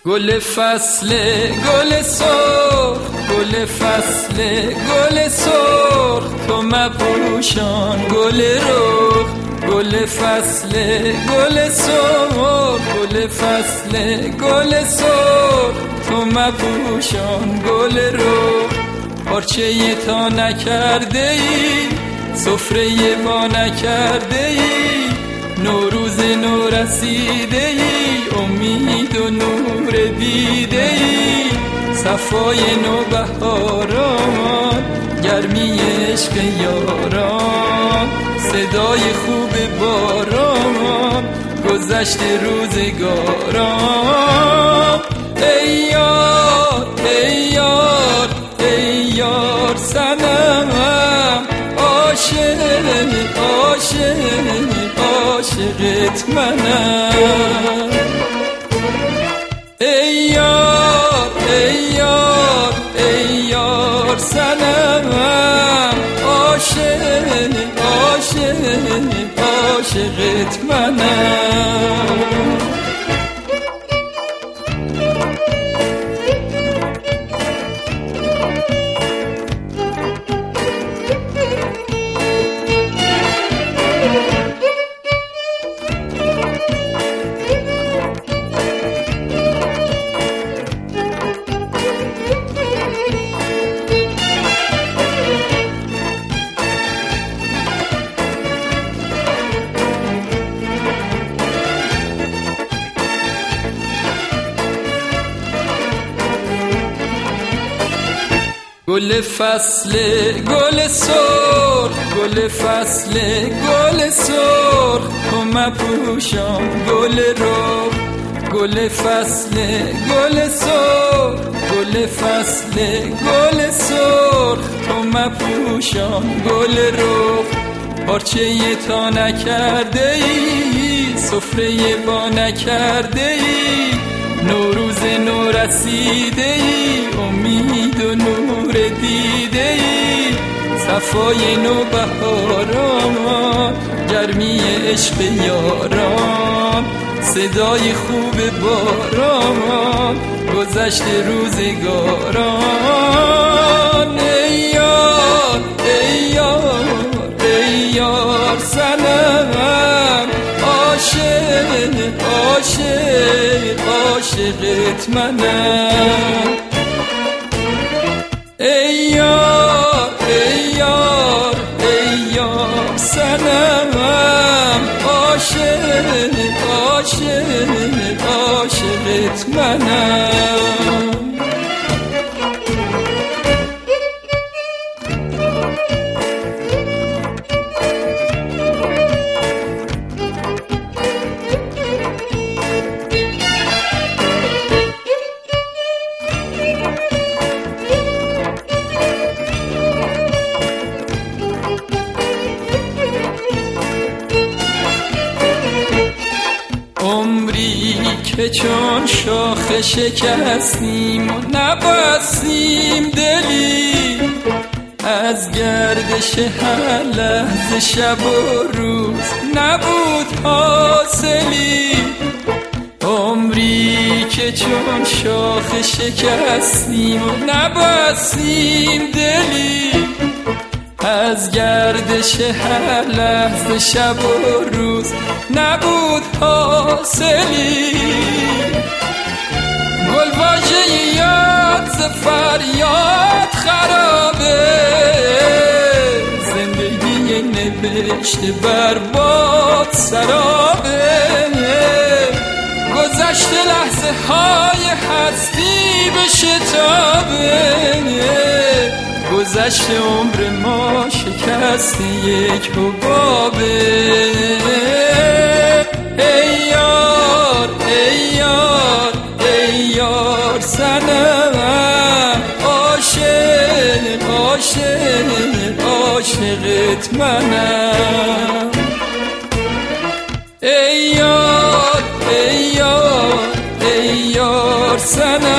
گل فصل گل سرخ، گل فصل گل سرخ، تو مپوشان گل رخ. گل فصل گل سرخ، گل فصل گل سرخ، تو مپوشان گل رخ. پارچه تا نکرده ای، سفره ما نکرده ای، نوروز نو رسیده ای، امید و نور دیده ای، صفای نو بهاران، گرمی عشق یاران، صدای خوب باران، گذشت روزگاران. ای یار ای یار ای یار صنمم، عاشق عاشق عاشقت منم. ای یار ای یار ای یار صنمم، عاشق عاشق عاشقت منم. گل فصل گل سرخ، گل فصل گل سرخ، تو مپوشان گل رخ. گل فصل گل سرخ، گل فصل گل سرخ، تو مپوشان گل رخ. پارچه تا نکرده ای، سفره با نکرده ای، نوروز نو رسیده ای، امید و نور دیده ای، صفای نو بهاران، گرمی عشق یاران، صدای خوب باران، گذشت روزگاران. ای یار ای یار ای یار صنمم، عاشق عاشق عاشقت منم. ای یار ای یار ای یار صنمم، عاشق عاشق عاشقت منم. عمری که چون شاخه شکستیم و نبستیم دلی، از گردش هر لحظه شب و روز نبود حاصلی. عمری که چون شاخه شکستیم و نبستیم دلی، از گردش هر لحظه شب و روز نبود حاصلی. گل واژه یاد ز فریاد خرابه، زندگی نوشته برباد سرابه، گذشت لحظه های هستی به شتابه، گذشت عمر ما شکست یک حبابه. ای یار ای یار ای یار صنمم، عاشق عاشق عاشقت منم. ای یار ای یار ای یار صنمم،